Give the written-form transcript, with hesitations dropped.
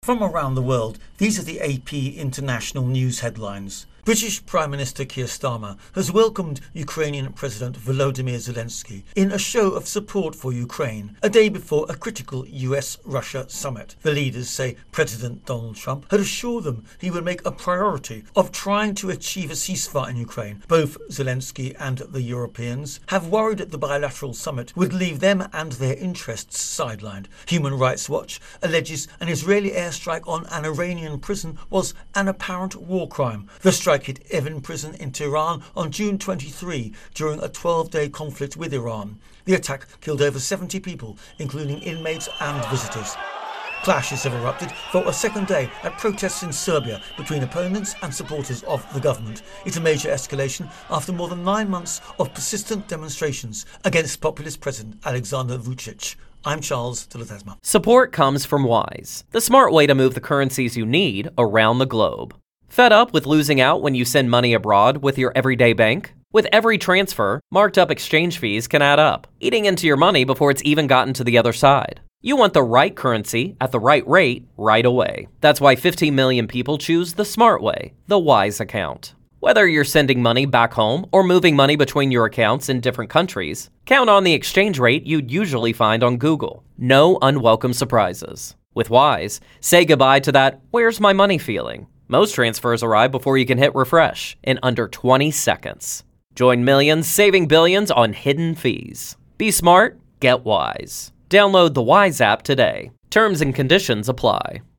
From around the world, these are the AP International News headlines. British Prime Minister Keir Starmer has welcomed Ukrainian President Volodymyr Zelensky in a show of support for Ukraine, a day before a critical US-Russia summit. The leaders say President Donald Trump had assured them he would make a priority of trying to achieve a ceasefire in Ukraine. Both Zelensky and the Europeans have worried that the bilateral summit would leave them and their interests sidelined. Human Rights Watch alleges an Israeli airstrike on an Iranian prison was an apparent war crime. The strike hit Evin prison in Tehran on June 23 during a 12-day conflict with Iran. The attack killed over 70 people, including inmates and visitors. Clashes have erupted for a second day at protests in Serbia between opponents and supporters of the government. It's a major escalation after more than 9 months of persistent demonstrations against populist President Alexander Vučić. I'm Charles de Ledesma. Support comes from Wise, the smart way to move the currencies you need around the globe. Fed up with losing out when you send money abroad with your everyday bank? With every transfer, marked up exchange fees can add up, eating into your money before it's even gotten to the other side. You want the right currency at the right rate right away. That's why 15 million people choose the smart way, the Wise account. Whether you're sending money back home or moving money between your accounts in different countries, count on the exchange rate you'd usually find on Google. No unwelcome surprises. With Wise, say goodbye to that "where's my money" feeling. Most transfers arrive before you can hit refresh in under 20 seconds. Join millions saving billions on hidden fees. Be smart, get Wise. Download the Wise app today. Terms and conditions apply.